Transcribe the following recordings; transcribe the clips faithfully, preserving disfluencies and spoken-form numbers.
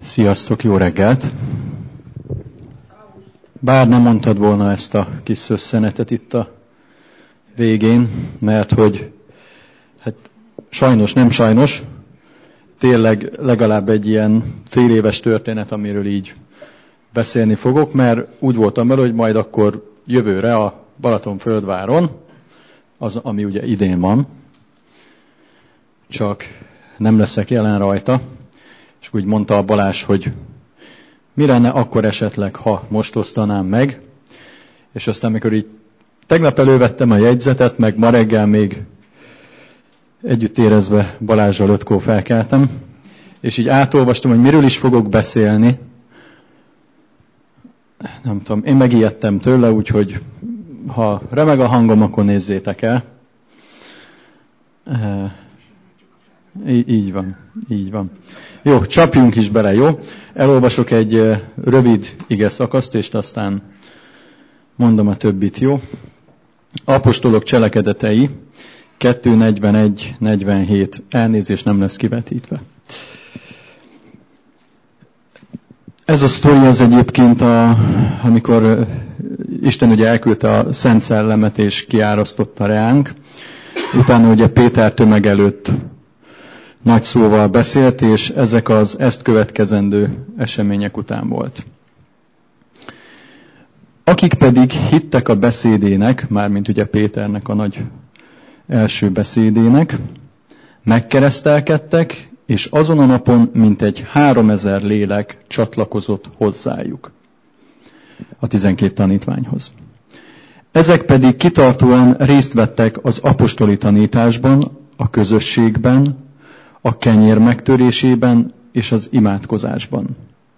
Sziasztok, jó reggelt! Bár nem mondtad volna ezt a kis szösszenetet itt a végén, mert hogy hát sajnos, nem sajnos, tényleg legalább egy ilyen fél éves történet, amiről így beszélni fogok, mert úgy voltam vele, hogy majd akkor jövőre a Balatonföldváron, az, ami ugye idén van, csak nem leszek jelen rajta, és úgy mondta a Balázs, hogy mi lenne akkor esetleg, ha most osztanám meg, és aztán mikor így tegnap elővettem a jegyzetet, meg ma reggel még együtt érezve Balázsral ötkor felkeltem, és így átolvastam, hogy miről is fogok beszélni. Nem tudom, én megijedtem tőle, úgyhogy ha remeg a hangom, akkor nézzétek el. Í- így van, így van. Jó, csapjunk is bele, jó? Elolvasok egy rövid ige szakaszt, és aztán mondom a többit, jó? Apostolok cselekedetei, kettő negyvenegy negyvenhét, elnézés, nem lesz kivetítve. Ez a sztori az egyébként, a, amikor Isten ugye elküldte a Szent Szellemet és kiárasztotta reánk, utána ugye Péter tömeg előtt nagy szóval beszélt, és ezek az ezt következendő események után volt. Akik pedig hittek a beszédének, mármint ugye Péternek a nagy első beszédének, megkeresztelkedtek, és azon a napon mintegy háromezer lélek csatlakozott hozzájuk, a tizenkét tanítványhoz. Ezek pedig kitartóan részt vettek az apostoli tanításban, a közösségben, a kenyér megtörésében és az imádkozásban.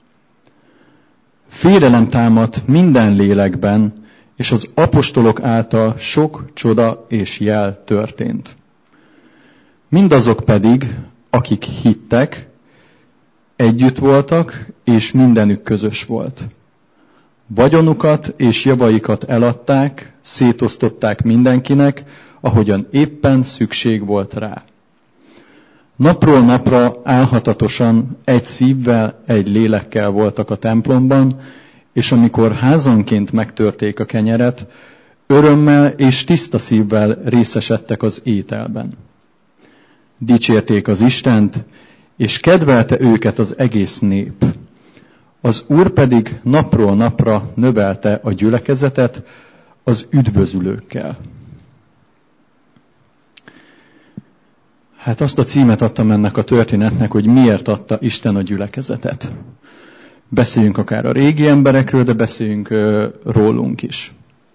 Félelem támadt minden lélekben, és az apostolok által sok csoda és jel történt. Mindazok pedig, akik hittek, együtt voltak, és mindenük közös volt. Vagyonukat és javaikat eladták, szétosztották mindenkinek, ahogyan éppen szükség volt rá. Napról napra álhatatosan egy szívvel, egy lélekkel voltak a templomban, és amikor házanként megtörték a kenyeret, örömmel és tiszta szívvel részesedtek az ételben. Dicsérték az Istent, és kedvelte őket az egész nép. Az Úr pedig napról napra növelte a gyülekezetet az üdvözülőkkel. Hát azt a címet adtam ennek a történetnek, hogy miért adta Isten a gyülekezetet. Beszéljünk akár a régi emberekről, de beszéljünk uh, rólunk is.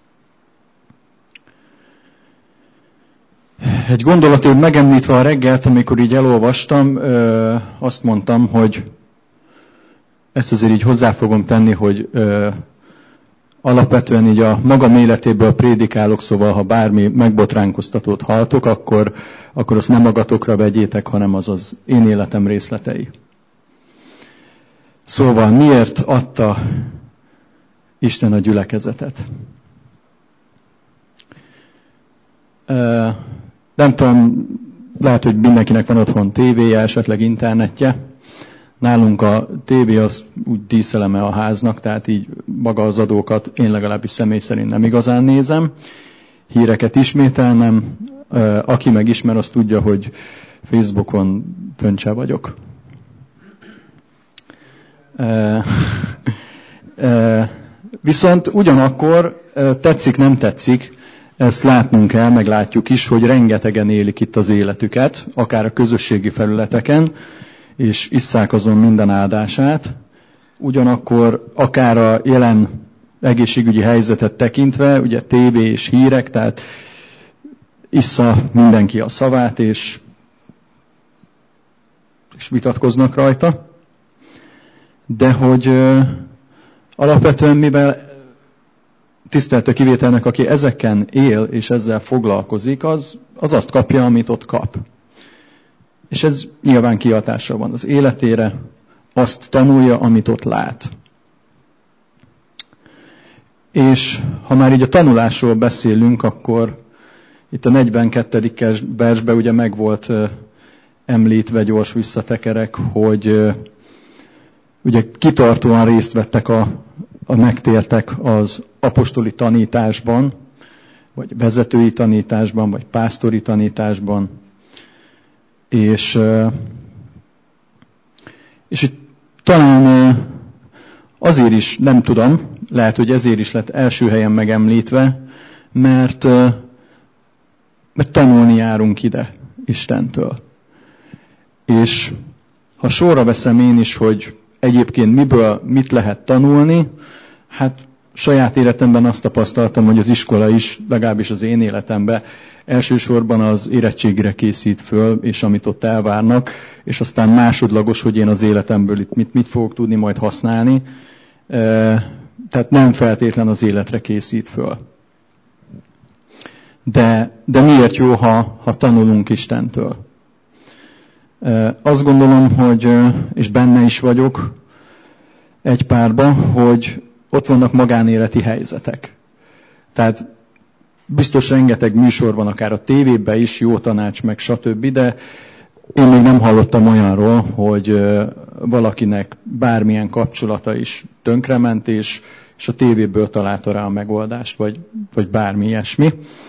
Egy gondolatért megemlítve a reggelt, amikor így elolvastam, uh, azt mondtam, hogy ezt azért így hozzá fogom tenni, hogy uh, alapvetően így a magam életéből prédikálok, szóval ha bármi megbotránkoztatót halltok, akkor, akkor azt nem magatokra vegyétek, hanem az az én életem részletei. Szóval miért adta Isten a gyülekezetet? Nem tudom, lehet, hogy mindenkinek van otthon tévéje, esetleg internetje. Nálunk a tévé az úgy díszeleme a háznak, tehát így maga az adókat én legalábbis személy szerint nem igazán nézem. Híreket ismételnem. Aki meg ismer, az tudja, hogy Facebookon föntse vagyok. Viszont ugyanakkor tetszik, nem tetszik, ezt látnunk kell, meglátjuk is, hogy rengetegen élik itt az életüket, akár a közösségi felületeken, és isszák azon minden áldását. Ugyanakkor akár a jelen egészségügyi helyzetet tekintve, ugye tévé és hírek, tehát issza mindenki a szavát, és, és vitatkoznak rajta. De hogy ö, alapvetően, mivel tisztelte kivételnek, aki ezeken él és ezzel foglalkozik, az, az azt kapja, amit ott kap. És ez nyilván kihatással van az életére, azt tanulja, amit ott lát. És ha már így a tanulásról beszélünk, akkor itt a negyvenkettedik versben ugye meg volt említve, gyors visszatekerek, hogy ugye kitartóan részt vettek a, a megtértek az apostoli tanításban, vagy vezetői tanításban, vagy pásztori tanításban. És, és itt talán azért is, nem tudom, lehet, hogy ezért is lett első helyen megemlítve, mert, mert tanulni járunk ide Istentől. És ha sorra veszem én is, hogy egyébként miből mit lehet tanulni, hát saját életemben azt tapasztaltam, hogy az iskola is, legalábbis az én életemben, elsősorban az érettségre készít föl, és amit ott elvárnak, és aztán másodlagos, hogy én az életemből itt mit, mit fogok tudni majd használni. Tehát nem feltétlen az életre készít föl. De, de miért jó, ha, ha tanulunk Istentől? Azt gondolom, hogy, és benne is vagyok egy párban, hogy ott vannak magánéleti helyzetek. Tehát biztos rengeteg műsor van, akár a tévében is, jó tanács, meg stb., de én még nem hallottam olyanról, hogy valakinek bármilyen kapcsolata is tönkrement, és, és a tévéből találta rá a megoldást, vagy, vagy bármi ilyesmi.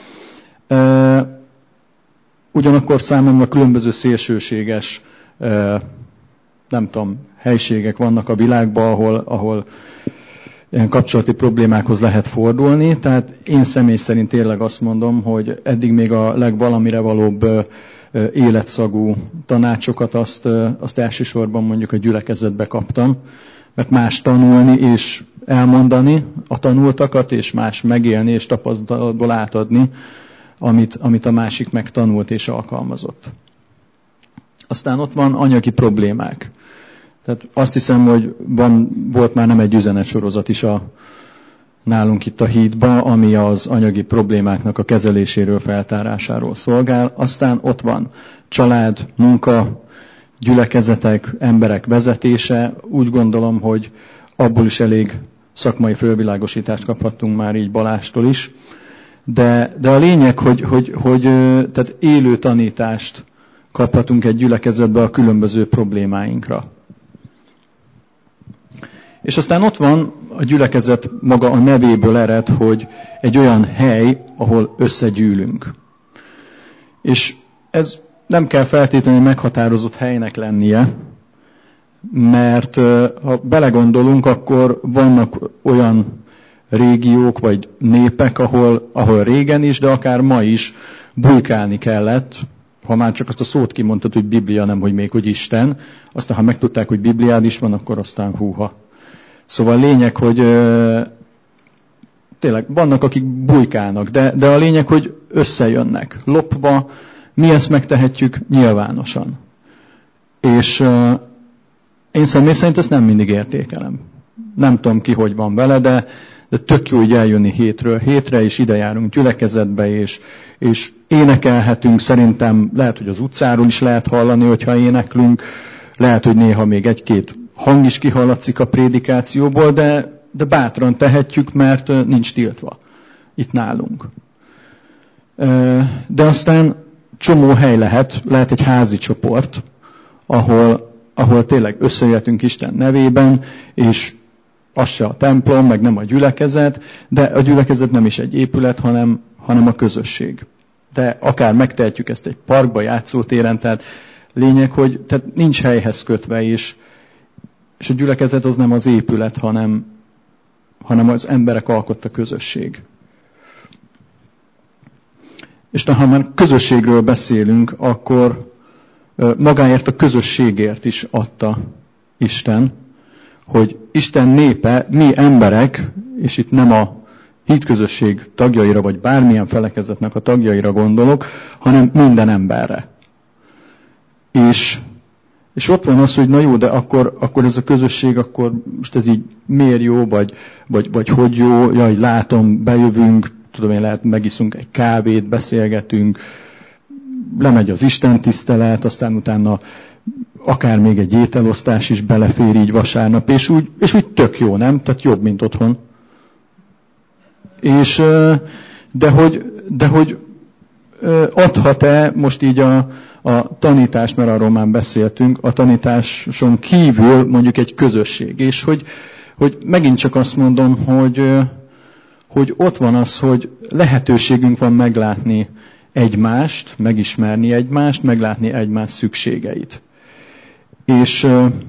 Ugyanakkor számomra különböző szélsőséges, nem tudom, helységek vannak a világban, ahol, ahol ilyen kapcsolati problémákhoz lehet fordulni. Tehát én személy szerint tényleg azt mondom, hogy eddig még a legvalamire valóbb életszagú tanácsokat azt, azt elsősorban mondjuk a gyülekezetbe kaptam, mert más tanulni és elmondani a tanultakat, és más megélni és tapasztalatból átadni, amit, amit a másik megtanult és alkalmazott. Aztán ott van anyagi problémák. Tehát azt hiszem, hogy van, volt már nem egy üzenetsorozat is a, nálunk itt a hídban, ami az anyagi problémáknak a kezeléséről, feltárásáról szolgál. Aztán ott van család, munka, gyülekezetek, emberek vezetése. Úgy gondolom, hogy abból is elég szakmai fölvilágosítást kaphattunk már így Balástól is. De, de a lényeg, hogy, hogy, hogy tehát élő tanítást kaphatunk egy gyülekezetbe a különböző problémáinkra. És aztán ott van a gyülekezet maga a nevéből ered, hogy egy olyan hely, ahol összegyűlünk. És ez nem kell feltétlenül meghatározott helynek lennie, mert ha belegondolunk, akkor vannak olyan régiók vagy népek, ahol, ahol régen is, de akár ma is bujkálni kellett, ha már csak azt a szót kimondtad, hogy Biblia, nem hogy még, hogy Isten. Aztán, ha megtudták, hogy Bibliád is van, akkor aztán húha. Szóval a lényeg, hogy ö, tényleg vannak, akik bujkálnak, de, de a lényeg, hogy összejönnek, lopva, mi ezt megtehetjük nyilvánosan. És ö, én személy szerint ezt nem mindig értékelem. Nem tudom ki, hogy van vele, de, de tök jó így eljönni hétről hétre, és ide járunk gyülekezetbe, és, és énekelhetünk. Szerintem lehet, hogy az utcáról is lehet hallani, hogyha éneklünk. Lehet, hogy néha még egy-két hang is kihallatszik a prédikációból, de, de bátran tehetjük, mert nincs tiltva itt nálunk. De aztán csomó hely lehet, lehet egy házi csoport, ahol, ahol tényleg összejöhetünk Isten nevében, és az se a templom, meg nem a gyülekezet, de a gyülekezet nem is egy épület, hanem, hanem a közösség. De akár megtehetjük ezt egy parkba, játszótéren, tehát lényeg, hogy tehát nincs helyhez kötve is, és a gyülekezet az nem az épület, hanem, hanem az emberek alkotta közösség. És ha már közösségről beszélünk, akkor magáért a közösségért is adta Isten, hogy Isten népe, mi emberek, és itt nem a hídközösség tagjaira, vagy bármilyen felekezetnek a tagjaira gondolok, hanem minden emberre. És, és ott van az, hogy na jó, de akkor, akkor ez a közösség, akkor most ez így miért jó, vagy, vagy, vagy hogy jó, jaj, látom, bejövünk, tudom én, lehet megiszunk egy kávét, beszélgetünk, lemegy az Isten tisztelet, aztán utána akár még egy ételosztás is belefér így vasárnap, és úgy, és úgy tök jó, nem? Tehát jobb, mint otthon. És, de hogy, de hogy adhat-e most így a, a tanítás, mert arról már beszéltünk, a tanításon kívül mondjuk egy közösség. És hogy, hogy megint csak azt mondom, hogy, hogy ott van az, hogy lehetőségünk van meglátni egymást, megismerni egymást, meglátni egymás szükségeit. És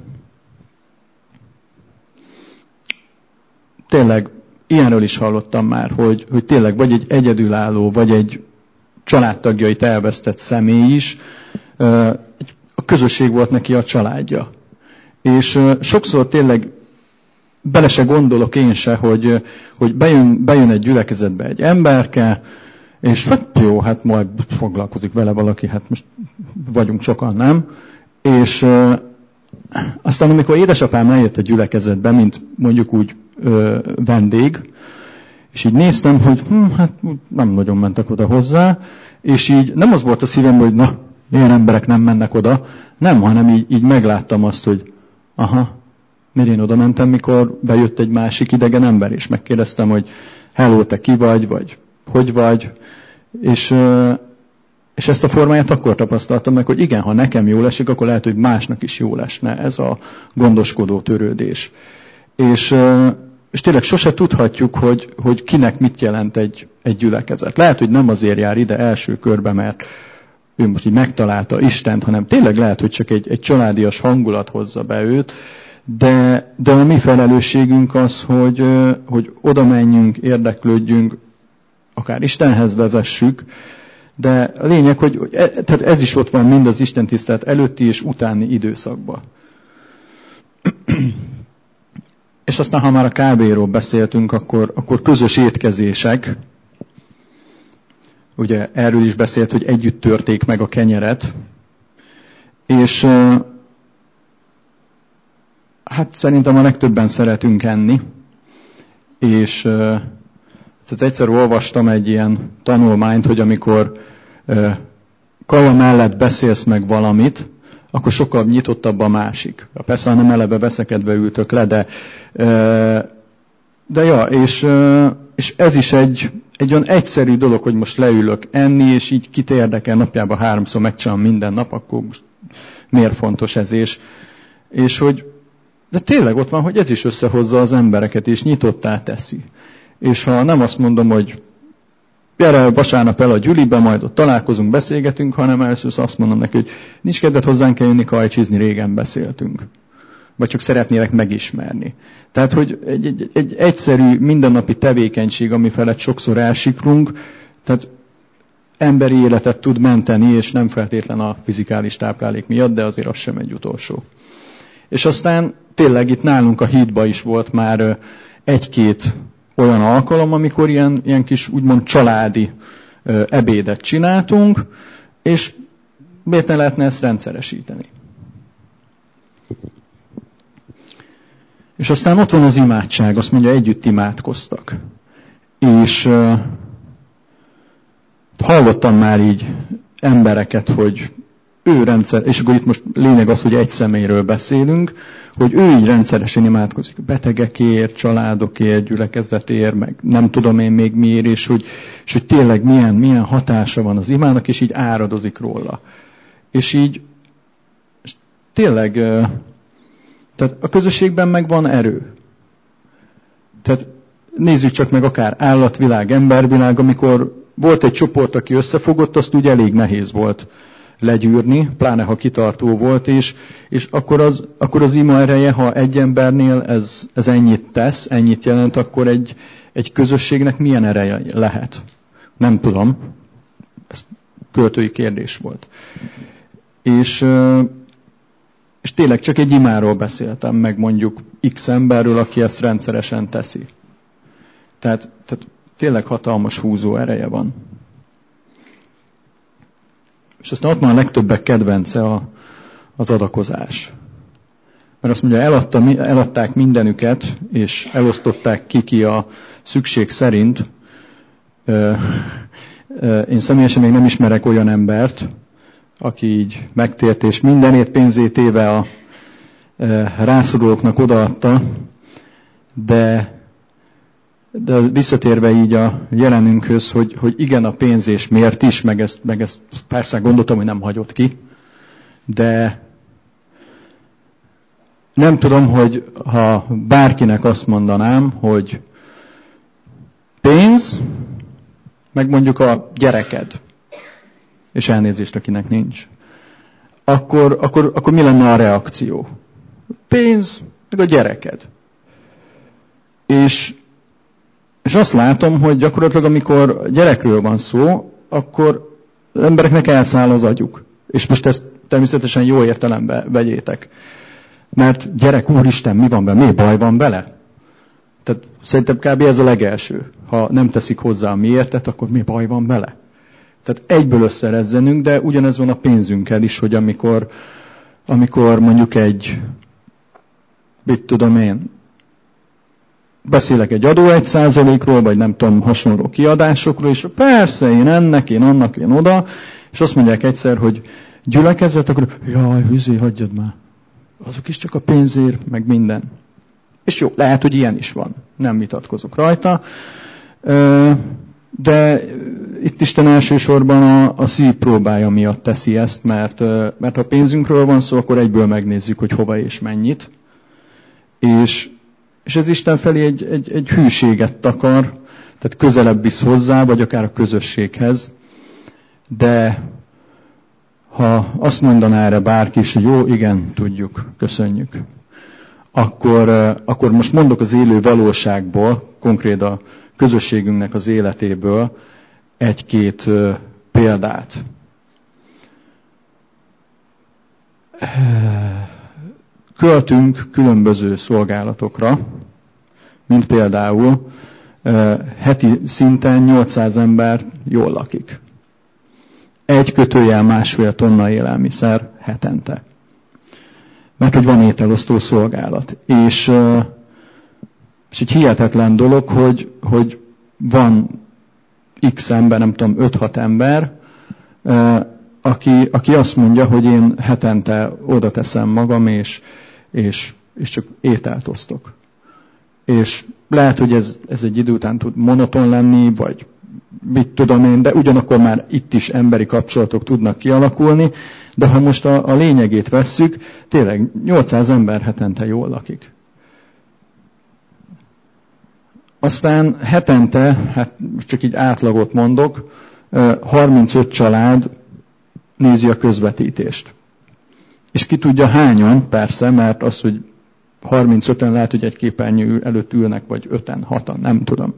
tényleg ilyenről is hallottam már, hogy, hogy tényleg vagy egy egyedülálló, vagy egy családtagjait elvesztett személy is, a közösség volt neki a családja. És sokszor tényleg bele se gondolok én se, hogy, hogy bejön, bejön egy gyülekezetbe egy emberke, és hát jó, hát majd foglalkozik vele valaki, hát most vagyunk sokan, nem? És ö, aztán amikor édesapám eljött a gyülekezetbe, mint mondjuk úgy ö, vendég, és így néztem, hogy hm, hát nem nagyon mentek oda hozzá, és így nem az volt a szívem, hogy na, ilyen emberek nem mennek oda, nem, hanem így, így megláttam azt, hogy aha, miért én oda mentem, mikor bejött egy másik idegen ember, és megkérdeztem, hogy hello, te ki vagy, vagy hogy vagy, és, és ezt a formáját akkor tapasztaltam meg, hogy igen, ha nekem jól esik, akkor lehet, hogy másnak is jól esne ez a gondoskodó törődés. És, és tényleg sose tudhatjuk, hogy, hogy kinek mit jelent egy, egy gyülekezet. Lehet, hogy nem azért jár ide első körbe, mert ő most így megtalálta Istent, hanem tényleg lehet, hogy csak egy, egy családias hangulat hozza be őt, de, de a mi felelősségünk az, hogy, hogy oda menjünk, érdeklődjünk, akár Istenhez vezessük, de a lényeg, hogy tehát ez is ott van mind az Isten tisztelet előtti és utáni időszakban. És aztán, ha már a kávéról beszéltünk, akkor, akkor közös étkezések. Ugye erről is beszélt, hogy együtt törték meg a kenyeret. És hát szerintem a legtöbben szeretünk enni. És tehát egyszer olvastam egy ilyen tanulmányt, hogy amikor kaja mellett beszélsz meg valamit, akkor sokkal nyitottabb a másik. Persze, ha nem eleve veszekedve ültök le, de, de ja, és, és ez is egy, egy olyan egyszerű dolog, hogy most leülök enni, és így kit érdekel, napjában háromszor megcsinálom minden nap, akkor most miért fontos ez, és, és hogy de tényleg ott van, hogy ez is összehozza az embereket, és nyitottá teszi. És ha nem azt mondom, hogy gyere vasárnap el a gyülibe, majd ott találkozunk, beszélgetünk, hanem először azt mondom neki, hogy nincs kedved hozzánk eljönni kajcsizni, régen beszéltünk. Vagy csak szeretnélek megismerni. Tehát, hogy egy, egy, egy egyszerű mindennapi tevékenység, ami felett sokszor elsiklunk, tehát emberi életet tud menteni, és nem feltétlen a fizikális táplálék miatt, de azért az sem egy utolsó. És aztán tényleg itt nálunk a hídba is volt már egy-két olyan alkalom, amikor ilyen, ilyen kis úgymond családi ö, ebédet csináltunk, és miért ne lehetne ezt rendszeresíteni. És aztán ott van az imádság, azt mondja, együtt imádkoztak. És ö, hallottam már így embereket, hogy ő rendszer, és akkor itt most lényeg az, hogy egy személyről beszélünk, hogy ő így rendszeresen imádkozik betegekért, családokért, gyülekezetért, meg nem tudom én még miért, és hogy, és hogy tényleg milyen, milyen hatása van az imának, és így áradozik róla. És így és tényleg, tehát a közösségben meg van erő. Tehát nézzük csak meg akár állatvilág, embervilág, amikor volt egy csoport, aki összefogott, azt úgy elég nehéz volt legyűrni, pláne ha kitartó volt, és, és akkor, az, akkor az ima ereje, ha egy embernél ez, ez ennyit tesz, ennyit jelent, akkor egy, egy közösségnek milyen ereje lehet? Nem tudom. Ez költői kérdés volt. És, és tényleg csak egy imáról beszéltem, meg mondjuk X emberről, aki ezt rendszeresen teszi. Tehát, tehát tényleg hatalmas húzó ereje van. És aztán ott van a legtöbbek kedvence a, az adakozás. Mert azt mondja, eladta, eladták mindenüket, és elosztották ki ki a szükség szerint. Én személyesen még nem ismerek olyan embert, aki így megtért, és mindenét pénzét téve a rászorulóknak odaadta, de De visszatérve így a jelenünkhöz, hogy, hogy igen, a pénz és miért is, meg ezt, meg ezt persze gondoltam, hogy nem hagyott ki, De nem tudom, hogy ha bárkinek azt mondanám, hogy pénz, meg mondjuk a gyereked, és elnézést, akinek nincs, akkor, akkor, akkor mi lenne a reakció? Pénz, meg a gyereked. És, és azt látom, hogy gyakorlatilag amikor gyerekről van szó, akkor az embereknek elszáll az agyuk. És most ezt természetesen jó értelembe vegyétek. Mert gyerek, úristen, mi van vele? Mi baj van vele? Tehát szerintem kb. Ez a legelső. Ha nem teszik hozzá a miértet, akkor mi baj van vele? Tehát egyből összerezzenünk, de ugyanez van a pénzünkkel is, hogy amikor, amikor mondjuk egy, mit tudom én, beszélek egy adó egy százalékról, vagy nem tudom, hasonló kiadásokról, és persze, én ennek, én annak, én oda, és azt mondják egyszer, hogy gyülekezet, akkor jaj, hűzé, hagyjad már. Azok is csak a pénzért, meg minden. És jó, lehet, hogy ilyen is van. Nem vitatkozok rajta. De itt Isten elsősorban a, a szív próbája miatt teszi ezt, mert, mert ha pénzünkről van szó, akkor egyből megnézzük, hogy hova és mennyit. És, és ez Isten felé egy, egy, egy hűséget takar, tehát közelebb visz hozzá, vagy akár a közösséghez. De ha azt mondaná erre bárki is, hogy jó, igen, tudjuk, köszönjük, akkor, akkor most mondok az élő valóságból, konkrét a közösségünknek az életéből egy-két példát. Költünk különböző szolgálatokra, mint például heti szinten nyolcszáz ember jól lakik. Egy kötőjel másfél tonna élelmiszer hetente. Mert hogy van ételosztó szolgálat. És, és egy hihetetlen dolog, hogy, hogy van X ember, nem tudom, öt-hat ember, aki, aki azt mondja, hogy én hetente oda teszem magam, és, és, és csak ételt osztok. És lehet, hogy ez, ez egy idő után tud monoton lenni, vagy mit tudom én, de ugyanakkor már itt is emberi kapcsolatok tudnak kialakulni, de ha most a, a lényegét vesszük, tényleg nyolcszáz ember hetente jól lakik. Aztán hetente, hát most csak így átlagot mondok, harmincöt család nézi a közvetítést. És ki tudja hányan, persze, mert az, hogy harmincöten lehet, hogy egy képernyő előtt ülnek, vagy öten, hatan, nem tudom.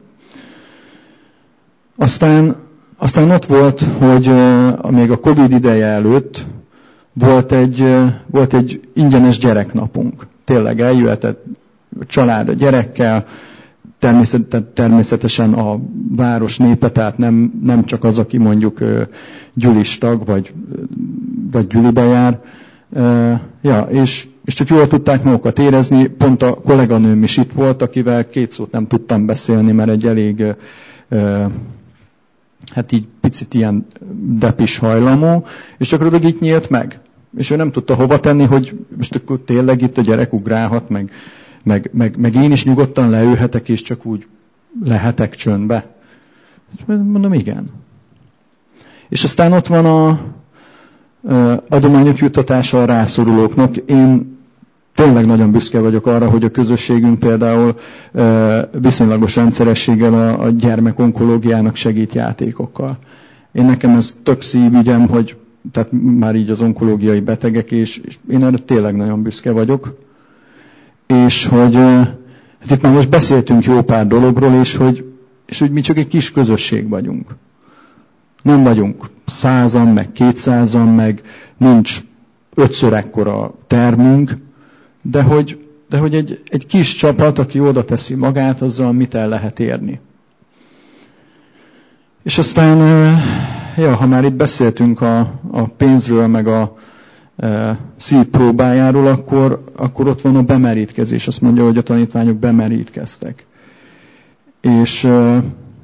Aztán, aztán ott volt, hogy uh, még a Covid ideje előtt volt egy, uh, volt egy ingyenes gyereknapunk. Tényleg eljöhetett a család a gyerekkel, természet, természetesen a város népe, tehát nem, nem csak az, aki mondjuk uh, gyülis tag, vagy, vagy gyülibe jár. Uh, ja, és, és csak jól tudták magukat érezni. Pont a kolléganőm is itt volt, akivel két szót nem tudtam beszélni, mert egy elég... Uh, hát így picit ilyen depis hajlamú, és csak így nyílt meg. És ő nem tudta hova tenni, hogy most akkor tényleg itt a gyerek ugrálhat, meg, meg, meg, meg én is nyugodtan leülhetek, és csak úgy lehetek csöndbe. Mondom, igen. És aztán ott van a, a adományok juttatása a rászorulóknak. Én tényleg nagyon büszke vagyok arra, hogy a közösségünk például viszonylagos rendszerességgel a, a gyermekonkológiának segít játékokkal. Én nekem ez tök szívügyem, hogy tehát már így az onkológiai betegek, és, és én erre tényleg nagyon büszke vagyok. És hogy hát itt már most beszéltünk jó pár dologról, és hogy, és hogy mi csak egy kis közösség vagyunk. Nem vagyunk százan, meg kétszázan, meg nincs ötször ekkora termünk, de hogy, de hogy egy, egy kis csapat, aki oda teszi magát, azzal mit el lehet érni. És aztán, ja, ha már itt beszéltünk a, a pénzről, meg a e, szív próbájáról, akkor, akkor ott van a bemerítkezés. Azt mondja, hogy a tanítványok bemerítkeztek. És e,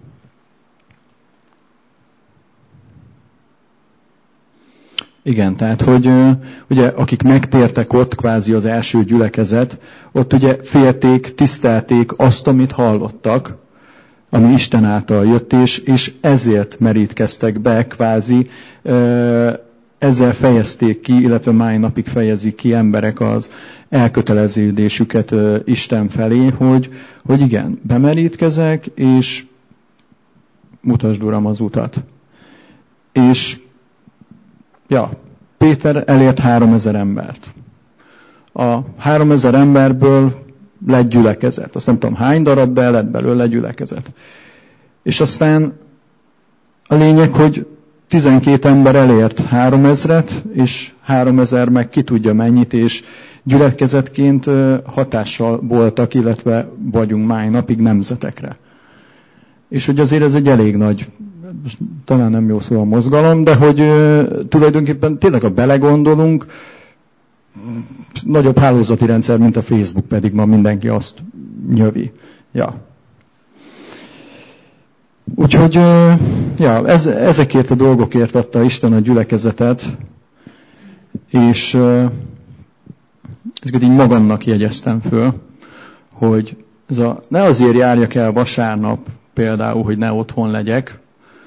igen, tehát, hogy ugye, akik megtértek ott, kvázi az első gyülekezet, ott ugye félték, tisztelték azt, amit hallottak, ami Isten által jött, és, és ezért merítkeztek be, kvázi ezzel fejezték ki, illetve mai napig fejezik ki emberek az elköteleződésüket Isten felé, hogy, hogy igen, bemerítkezek, és mutasd, Uram, az utat. És ja, Péter elért háromezer embert. A háromezer emberből lett gyülekezet. Azt nem tudom hány darab, de lett belőle gyülekezet. És aztán a lényeg, hogy tizenkét ember elért háromezret, és háromezer meg ki tudja mennyit, és gyülekezetként hatással voltak, illetve vagyunk máj napig nemzetekre. És hogy azért ez egy elég nagy, talán nem jó szó a mozgalom, de hogy tulajdonképpen tényleg, ha belegondolunk, nagyobb hálózati rendszer, mint a Facebook, pedig ma mindenki azt nyövi. Ja. Úgyhogy ja, ez, ezekért a dolgokért adta Isten a gyülekezetet, és ezeket így magamnak jegyeztem föl, hogy ez a, ne azért járjak el vasárnap például, hogy ne otthon legyek,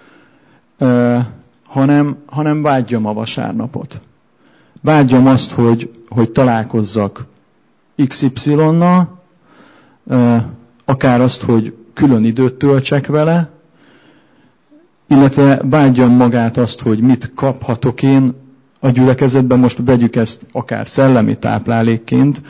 hanem, hanem vágyjam a vasárnapot. Vágyjam azt, hogy, hogy találkozzak iksz ipszilonnal, akár azt, hogy külön időt töltsek vele, illetve vágyjam magát azt, hogy mit kaphatok én a gyülekezetben, most vegyük ezt akár szellemi táplálékként,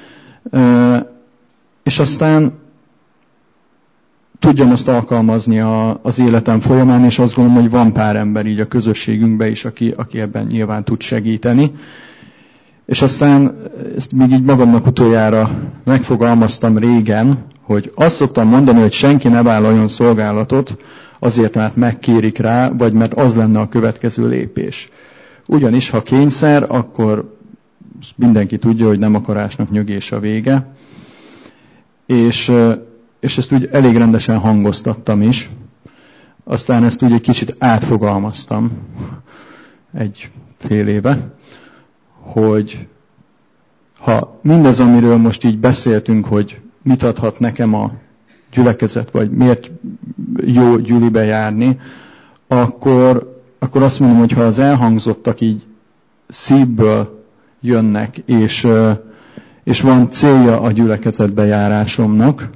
és aztán tudjam azt alkalmazni a, az életem folyamán, és azt gondolom, hogy van pár ember így a közösségünkben is, aki, aki ebben nyilván tud segíteni. És aztán ezt még így magamnak utoljára megfogalmaztam régen, hogy azt szoktam mondani, hogy senki ne vállaljon szolgálatot, azért, mert megkérik rá, vagy mert az lenne a következő lépés. Ugyanis, ha kényszer, akkor mindenki tudja, hogy nem akarásnak nyögés a vége. És, és ezt úgy elég rendesen hangoztattam is. Aztán ezt úgy egy kicsit átfogalmaztam egy fél éve, hogy ha mindez, amiről most így beszéltünk, hogy mit adhat nekem a gyülekezet, vagy miért jó gyülibe járni, akkor, akkor azt mondom, hogy ha az elhangzottak így szívből jönnek, és, és van célja a gyülekezetbe járásomnak,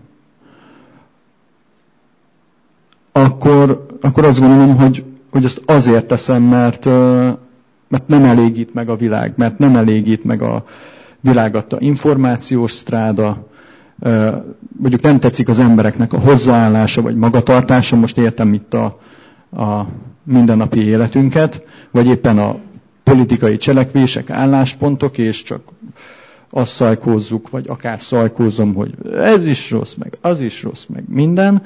akkor, akkor azt gondolom, hogy, hogy ezt azért teszem, mert, mert nem elégít meg a világ, mert nem elégít meg a világ adta információs sztráda, mondjuk nem tetszik az embereknek a hozzáállása, vagy magatartása, most értem itt a, a mindennapi életünket, vagy éppen a politikai cselekvések, álláspontok, és csak azt szajkózzuk, vagy akár szajkózom, hogy ez is rossz, meg az is rossz, meg minden,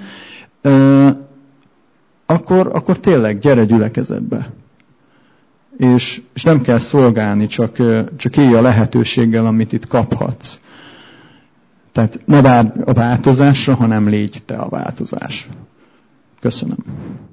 akkor, akkor tényleg gyere gyülekezetbe. És, és nem kell szolgálni, csak, csak élj a lehetőséggel, amit itt kaphatsz. Tehát ne várj a változásra, hanem légy te a változás. Köszönöm.